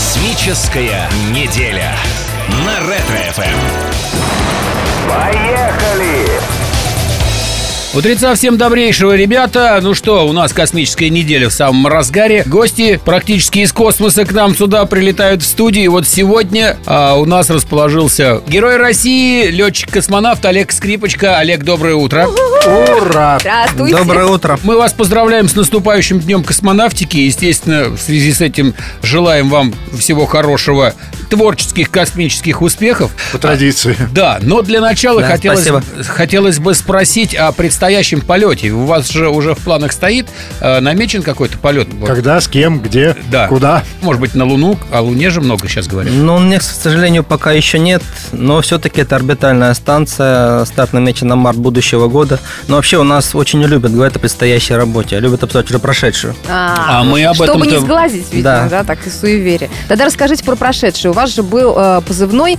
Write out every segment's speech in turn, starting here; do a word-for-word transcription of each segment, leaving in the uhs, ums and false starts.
Космическая неделя на Ретро-эф эм. Поехали! Утреца всем добрейшего, ребята. Ну что, у нас космическая неделя в самом разгаре. Гости практически из космоса к нам сюда прилетают в студию. И вот сегодня а, у нас расположился герой России, летчик-космонавт Олег Скрипочка. Олег, доброе утро. Ура! Здравствуйте. Доброе утро. Мы вас поздравляем с наступающим днем космонавтики. Естественно, в связи с этим желаем вам всего хорошего, творческих космических успехов. По традиции. А, да, но для начала Да, хотелось, спасибо. хотелось бы спросить о предстоящем полете. У вас же уже в планах стоит, э, намечен какой-то полет? Когда, с кем, где, Да. куда? Может быть, на Луну? О Луне же много сейчас говорят. Ну, у меня, к сожалению, пока еще нет, но все-таки это орбитальная станция, старт намечен на март будущего года. Но вообще у нас очень любят говорить о предстоящей работе, любят обсуждать уже прошедшую. А мы об Чтобы этом-то- не сглазить, видимо, Да. да. так и суеверие. Тогда расскажите про прошедшее. У вас же был э, позывной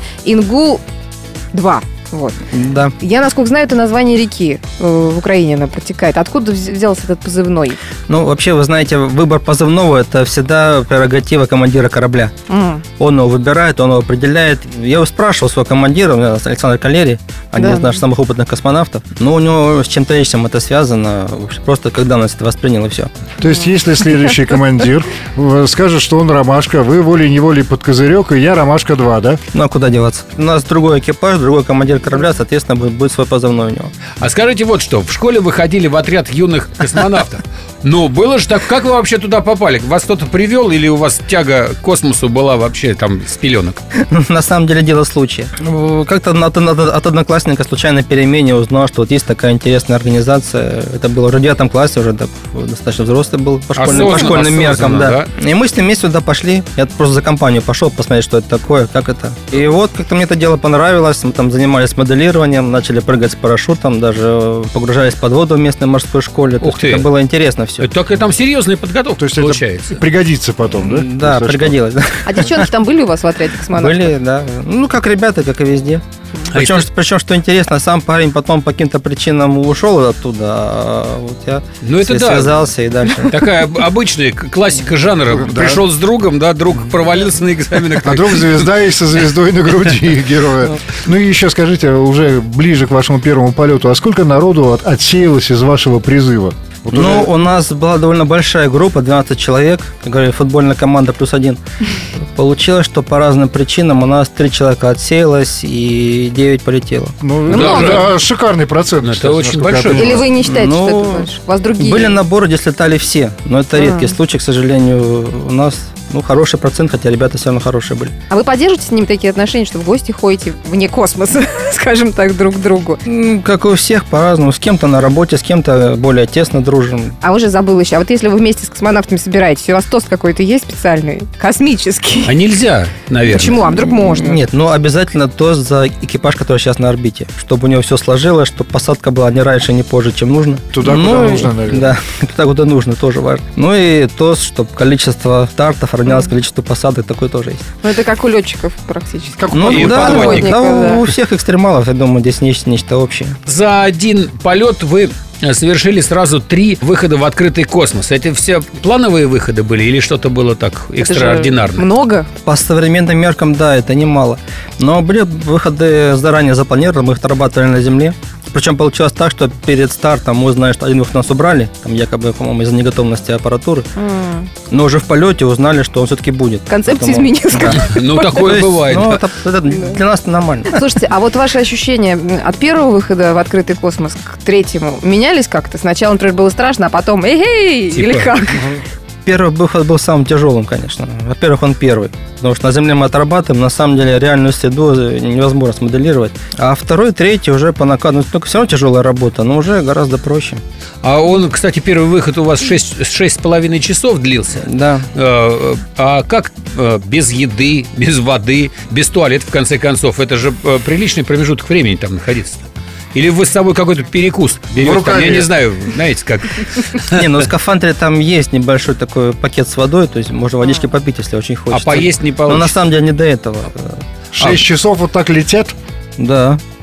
Ингул-два. Вот. Да. Я, насколько знаю, это название реки э, в Украине, она протекает. Откуда вз- взялся этот позывной? Ну, вообще, вы знаете, выбор позывного – это всегда прерогатива командира корабля. М. Он его выбирает, он его определяет. Я его спрашивал своего командира, у меня Александр Калерий, один Да. из наших самых опытных космонавтов. Но у него с чем-то личным это связано. Просто когда он это воспринял, и все. То есть, если следующий командир э, скажет, что он ромашка, вы волей-неволей под козырек, и я ромашка два, да? Ну, а куда деваться? У нас другой экипаж, другой командир корабля, соответственно, будет, будет свой позывной у него. А скажите вот что, в школе вы ходили в отряд юных космонавтов. Ну, было же так, как вы вообще туда попали? Вас кто-то привел или у вас тяга к космосу была вообще там с пеленок? На самом деле дело случая. Ну, Как-то от, от- от одноклассника случайно перемене узнал, что вот есть такая интересная организация. Это было уже в девятом классе, уже так, достаточно взрослый был по школьным, по Осознанно, школьным меркам. осознанно, Да. И мы с ним вместе туда пошли. Я просто за компанию пошел посмотреть, что это такое, как это. И вот как-то мне это дело понравилось. Мы там занимались моделированием, начали прыгать с парашютом, даже погружались под воду в местной морской школе. То Ух есть ты. Это было интересно все. Так и там серьезная подготовка То есть получается. это пригодится потом, да? Да, Если что. пригодилось. Да. А девчонки там были у вас в отряде космонавтов? Были, да. Ну, как ребята, как и везде. А Причем, если- причем, что интересно, сам парень потом по каким-то причинам ушел оттуда, а вот я Ну, это с- да. связался и дальше. Такая об- обычная к- классика жанра. Да. Пришел с другом, да, друг провалился на экзаменах. А друг звезда и со звездой на груди героя. Ну и еще скажите, уже ближе к вашему первому полету, а сколько народу от- отсеялось из вашего призыва? Вот Ну, уже- у нас была довольно большая группа, двенадцать человек, как говорили, футбольная команда плюс один. Получилось, что по разным причинам у нас три человека отсеялось и девять полетело. ну, много. да, да, шикарный процент. Это кстати, очень насколько я большой. понимаю. Или вы не считаете, Ну, что это больше? У вас другие? Были наборы, где слетали все, но это А. редкий случай, к сожалению. У нас ну, хороший процент, хотя ребята все равно хорошие были. А вы поддерживаете с ним такие отношения, что в гости ходите вне космоса, скажем так, друг к другу? Ну, как и у всех, по-разному. С кем-то на работе, с кем-то более тесно дружим. А уже забыл еще. А вот если вы вместе с космонавтами собираетесь, у вас тост какой-то есть специальный? Космический? А нельзя, наверное. Почему? А вдруг можно? Нет, ну обязательно тост за экипаж, который сейчас на орбите. Чтобы у него все сложилось, чтобы посадка была не раньше, не позже, чем нужно. Туда, Ну, куда и- нужно, наверное. Да, туда, куда нужно, тоже важно. Ну и тост, чтобы количество стартов равнялось количеству посадок, такой тоже есть. Ну, это как у летчиков практически. Как Ну И да, подводников, да, да. у всех экстремалов, я думаю, здесь нечто, нечто общее. За один полет вы совершили сразу три выхода в открытый космос. Это все плановые выходы были или что-то было так Это же экстраординарное? много? По современным меркам, да, это немало. Но были выходы заранее запланированы, мы их отрабатывали на Земле. Причем получилось так, что перед стартом мы узнали, что один выход нас убрали, там якобы, по-моему, из-за неготовности аппаратуры. М. Но уже в полете узнали, что он все-таки будет. Концепция Поэтому- изменилась. Да. Ну, То такое есть, бывает. Ну, это, это для нас нормально. Слушайте, а вот ваши ощущения от первого выхода в открытый космос к третьему менялись как-то? Сначала, например, было страшно, а потом эй-эй, Типа. или как? Первый выход был самым тяжелым, конечно. Во-первых, он первый. Потому что на Земле мы отрабатываем, на самом деле реальную среду невозможно смоделировать. А второй, третий уже по накату. Только все равно тяжелая работа, но уже гораздо проще. А он, кстати, первый выход у вас шесть с половиной часов длился. Да. Э, А как э, без еды, без воды, без туалета, в конце концов? Это же э, приличный промежуток времени там находиться. Или вы с собой какой-то перекус берете? В Там, я рукаве. не знаю, знаете, как. Не, ну в скафандре там есть небольшой такой пакет с водой, то есть можно водички попить, если очень А хочется. поесть не Но на получится. самом деле не до этого. Шесть часов вот так летят? Да.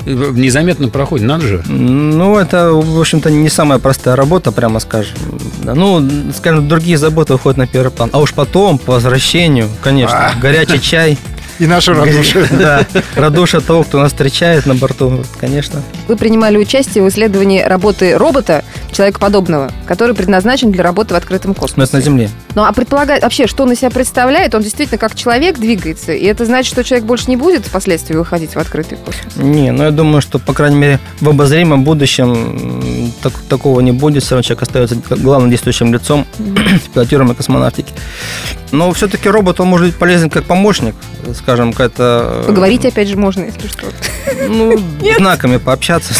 незаметно проходит, надо же. Ну, это, в общем-то, не самая простая работа, прямо скажем. Ну, скажем, другие заботы уходят на первый план. А уж потом, по возвращению, конечно, горячий чай. И наша радуша. Да, радуша того, кто нас встречает на борту, конечно. Вы принимали участие в исследовании работы робота, человекоподобного, который предназначен для работы в открытом космосе. На Земле. Ну, а предполагает вообще, что он из себя представляет? Он действительно как человек двигается, и это значит, что человек больше не будет впоследствии выходить в открытый космос? Не, ну я думаю, что, по крайней мере, в обозримом будущем так, такого не будет. Все равно человек остается главным действующим лицом в пилотируемой космонавтике. Но все-таки робот, он может быть полезен как помощник, скажем, какая-то... Поговорить опять же можно, если что. Ну, знаками пообщаться.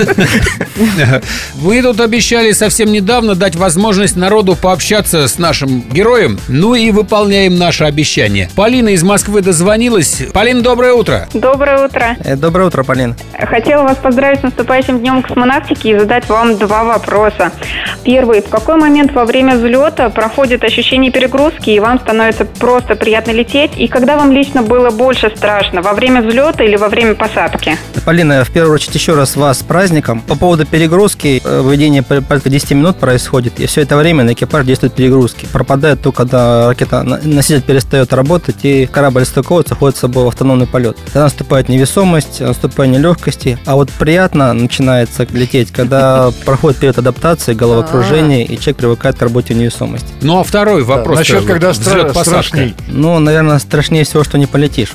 Вы тут обещали совсем недавно дать возможность народу пообщаться с нашим героем. Ну и выполняем наше обещание. Полина из Москвы дозвонилась. Полина, доброе утро. Доброе утро. Доброе утро, Полина. Хотела вас поздравить с наступающим днем космонавтики и задать вам два вопроса. Первый. В какой момент во время взлета проходит ощущение перегрузки, и вам становится просто приятно лететь? И когда вам лично было больше страшно? Во время взлета или во время посадки? Полина, в первую очередь еще раз вас с праздником. По поводу перегрузки, введение порядка десять минут происходит, и все это время на экипаж действуют перегрузки. Пропадает то, когда ракета носитель перестает работать, и корабль стыковывается, входит с собой в автономный полет. Тогда наступает невесомость, наступает нелегкости. А вот приятно начинается лететь, когда проходит период адаптации, головокружения, и человек привыкает к работе в невесомости. Ну, а второй вопрос. Да, насчет, когда стра- страшней. Ну, наверное, страшнее всего, что не полетишь.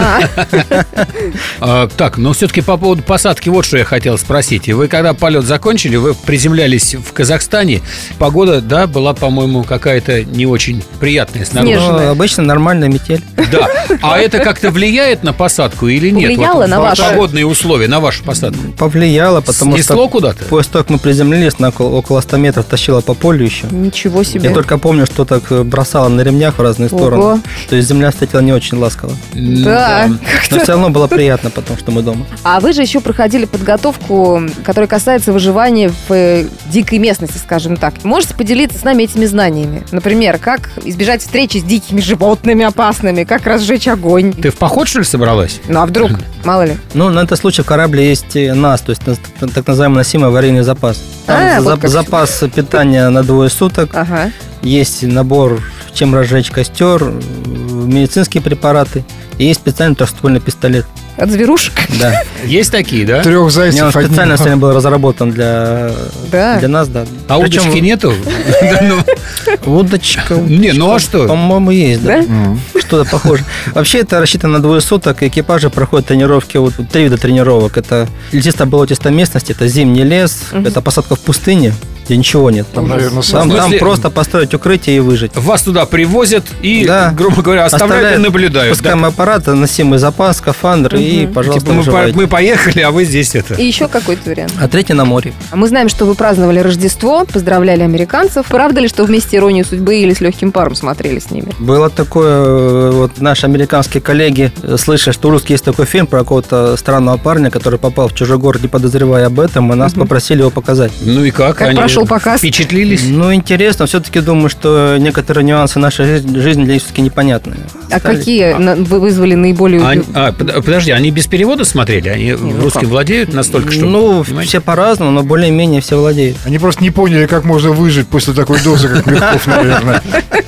Так, но все-таки по поводу посадки вот что я хотел спросить. Вы когда полет закончили, вы приземлялись в Казахстане, погода, да, была, по-моему, какая-то не очень приятная снаружи. Ну, обычно нормальная метель. Да. А это как-то влияет на посадку или нет? Повлияло Вот, на вашу? погодные условия, на вашу посадку? Повлияло, потому Снесло что куда-то? после того, как мы приземлились, на около, около ста метров тащило по полю еще. Ничего себе. Я только помню, что так бросало на ремнях в разные Ого. стороны. То есть земля встретила не очень ласково. Да. Но все равно было приятно, потому что мы дома. А вы же еще проходили подготовку, которая касается выживания в э, дикой местности, скажем так. Можете поделиться с нами этими знаниями? Например, как избежать встречи с дикими животными опасными, как разжечь огонь? Ты в поход, что ли, собралась? Ну, а вдруг? Мало ли. Ну, на этот случай в корабле есть НАС, то есть так называемый носимый аварийный запас. Там А, за- вот как. запас питания на двое суток. Ага. Есть набор, чем разжечь костер, медицинские препараты. И есть специальный трехствольный пистолет. От зверушек? Да. Есть такие, да? Трех Не, он зайцев одним. специально сегодня был разработан для, Да. для нас, да. А Причем удочки нету? Да ну. Удочка. Не, ну а что? По-моему, есть, да. Да? Что-то похоже. Вообще, это рассчитано на двое суток. Экипажи проходят тренировки, вот три вида тренировок. Это лесисто-болотистая местность, это зимний лес, это посадка в пустыне, где ничего нет. Там, наверное, Там, сам. В там смысле- просто построить укрытие и выжить. Вас туда привозят и, Да. грубо говоря, оставляют и наблюдают. Пускаем да? аппарат, носимый запас, скафандр и, пожалуйста, Типа мы, по- выживайте. мы поехали, а вы здесь это. И еще какой-то вариант. А третий на море. А мы знаем, что вы праздновали Рождество, поздравляли американцев. Правда ли, что вместе «Иронию судьбы» или «С легким паром» смотрели с ними? Было такое, вот наши американские коллеги, э, слышали, что у русских есть такой фильм про какого-то странного парня, который попал в чужой город, не подозревая об этом, и нас попросили его показать. Ну и как? Как Они прошел показ? Впечатлились? Ну, интересно, все-таки думаю, что некоторые нюансы нашей жизни, жизни для них все-таки непонятны. А Стали- какие на- вы вызвали наиболее... Они- а, под- подожди, они без перевода смотрели? Они ну русским как? владеют настолько, что... Ну, понимаете? все по-разному, но более-менее все владеют. Они просто не поняли, как можно выжить после такой дозы, как Мягков, наверное.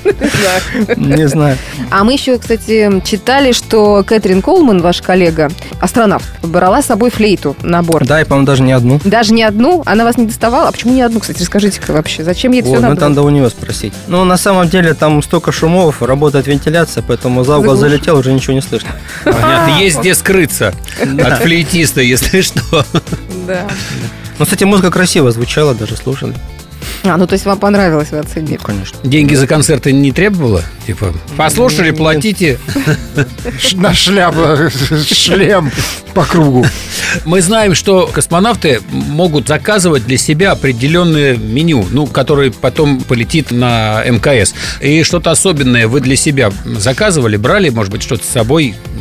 Не знаю. А мы еще, кстати, читали, что Кэтрин Колман, ваш коллега, астронавт, брала с собой флейту на борт. Да, и, по-моему, даже не одну. Даже не одну? Она вас не доставала? А почему не одну, кстати? Расскажите-ка вообще. Зачем ей это Вот, все ну, надо? там надо у нее спросить. Ну, на самом деле, там столько шумов, работает вентиляция, поэтому за угол Заглуши. залетел, уже ничего не слышно. Понятно, есть где скрыться от флейтиста, если что. Да. Ну, кстати, музыка красиво звучала, даже слушали. А, ну то есть вам понравилось, вы оценили. Конечно. Деньги за концерты не требовало? Типа, послушали, платите. Ш- На шляпу, шлем по кругу. Мы знаем, что космонавты могут заказывать для себя определенное меню, ну, которое потом полетит на эм ка эс. И что-то особенное вы для себя заказывали, брали, может быть, что-то с собой? В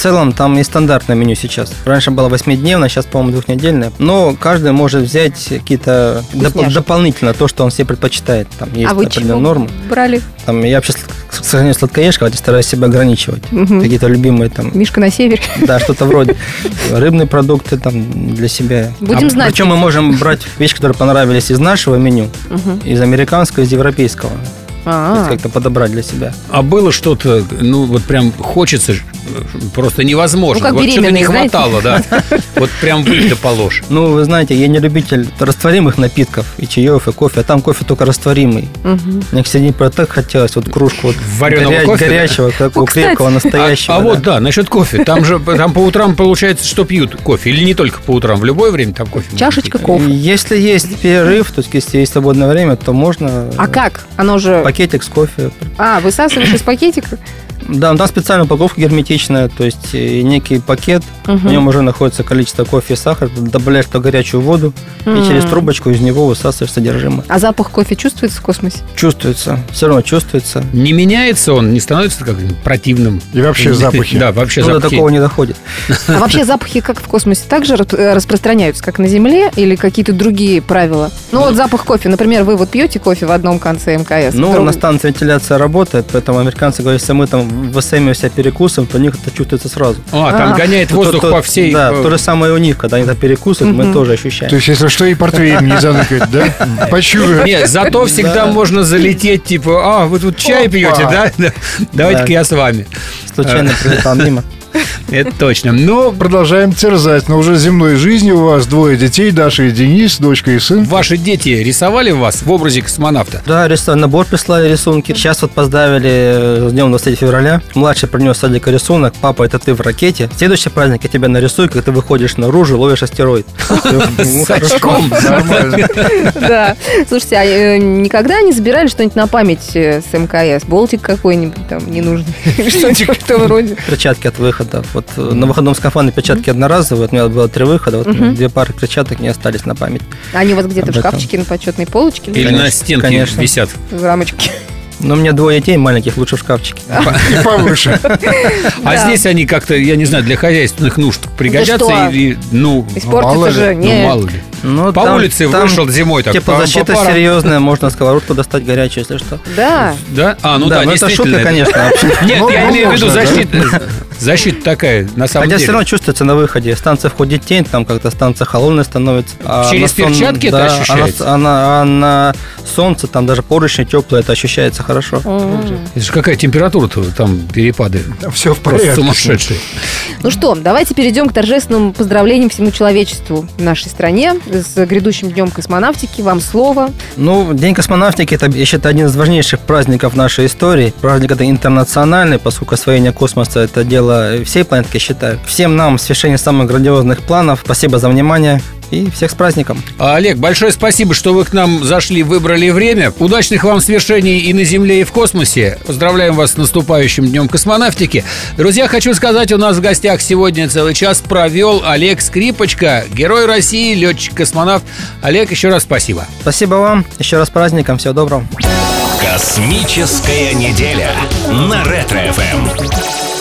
целом там и стандартное меню сейчас. Раньше было восьмидневное, сейчас, по-моему, двухнедельное. Но каждый может взять какие-то доп- дополнительно то, что он себе предпочитает. Там есть а вы определенные чего нормы. брали? Там, я вообще сохраняю сладкоежка, хотя стараюсь себя ограничивать. Угу. Какие-то любимые там... Мишка на севере. Да, что-то вроде. Рыбные продукты там для себя. Будем а, знать. Причем мы можем брать вещи, которые понравились из нашего меню, угу. из американского, из европейского. А-а-а. То есть как-то подобрать для себя. А было что-то, ну, вот прям хочется, просто невозможно. Ну, как вот что-то не знаете? хватало, да. Вот прям выйти да положь. Ну, вы знаете, я не любитель растворимых напитков, и чаев, и кофе, а там кофе только растворимый. Угу. Мне, кстати, про так хотелось, вот кружку вот Вареного горя- кофе, горячего, такого О, кстати. крепкого, настоящего. А, а да. вот, да, насчет кофе. Там же, там по утрам получается, что пьют кофе. Или не только по утрам, в любое время там кофе. Чашечка можно пить. кофе. Если есть перерыв, то есть если есть свободное время, то можно А как? Оно же... пакетик с кофе. А, высасываешь из пакетика? Да, там специальная упаковка герметичная, то есть э, некий пакет, Угу. в нем уже находится количество кофе и сахара, добавляешь туда горячую воду, М. и через трубочку из него высасываешь содержимое. А запах кофе чувствуется в космосе? Чувствуется, все равно чувствуется. Не меняется он, не становится как противным. И вообще запахи. Да, вообще Ну, до запахи. такого не доходит. А вообще запахи как в космосе также рас- распространяются, как на Земле, или какие-то другие правила? Ну вот запах кофе, например, вы вот пьете кофе в одном конце МКС. в Ну, другом- на станции вентиляция работает, поэтому американцы говорят, если мы там высемим себя перекусом, то у них это чувствуется сразу. А, там А. гоняет То- воздух то- по всей... Да, э, то же самое у них, когда они там перекусывают, мы Мгм. тоже ощущаем. То есть, если что, и портвейн не заныкать, да? Почуют. Нет, зато всегда Да. можно залететь, типа, а, вы тут чай Опа. пьете, да? Да. Давайте-ка Да. я с вами. Случайно прилетал мимо. Это точно. Но Продолжаем терзать. Но уже земной жизни у вас двое детей, Даша и Денис, дочка и сын. ваши дети рисовали вас в образе космонавта? Да, рисовали, набор прислали рисунки. Сейчас вот поздравили с днем двадцать третьего февраля. Младший принес садика рисунок. Папа, это ты в ракете. Следующий праздник я тебя нарисую, как ты выходишь наружу, ловишь астероид. Ну, С очком. Нормально. Да. Слушайте, а э, никогда не забирали что-нибудь на память э, с МКС? Болтик какой-нибудь там ненужный? Или что-нибудь в этом роде? Перчатки от выхода. Вот э, на выходном скафандре перчатки одноразовые. Вот у меня было три выхода. Вот Мгм. две пары перчаток не остались на память. Они у вас где-то в Об этом. шкафчике на почетной полочке? Или Конечно, на стенке конечно. висят? В рамочке. Но у меня двое детей маленьких, лучше в шкафчике. И повыше. А Да. здесь они как-то, я не знаю, для хозяйственных нужд пригодятся что? или, ну, Испортится мало ли. же. ну, Не. мало ли. Ну, По там- улице там вышел зимой так. Теплозащита пам-пам-парам. серьезная, можно сковородку достать горячую, если что. Да. Да? А, ну да, но это действительно. шутка, конечно. вообще. Нет, Ну, я ну, имею в виду можно, да? защита. Защита такая, на самом Хотя все деле. равно чувствуется на выходе. Станция входит тень, там как-то станция холодная становится. А Через на сон- перчатки это да, ощущается? А на, а на солнце там даже поручни теплые, это ощущается хорошо. М. Это же какая температура-то там перепады. Все в Просто порядке. сумасшедшие. Ну что, давайте перейдем к торжественным поздравлениям всему человечеству в нашей стране с грядущим днем космонавтики. Вам слово. Ну, День космонавтики, это, я считаю, один из важнейших праздников нашей истории. Праздник это интернациональный, поскольку освоение космоса – это дело всей планеты, я считаю. Всем нам в свершении самых грандиозных планов. Спасибо за внимание и всех с праздником. А, Олег, большое спасибо, что вы к нам зашли, выбрали время. Удачных вам свершений и на Земле, и в космосе. Поздравляем вас с наступающим Днем космонавтики. Друзья, хочу сказать, у нас в гостях сегодня целый час провел Олег Скрипочка, герой России, летчик-космонавт. Олег, еще раз спасибо. Спасибо вам. Еще раз с праздником. Всего доброго. Космическая неделя на Ретро-ФМ.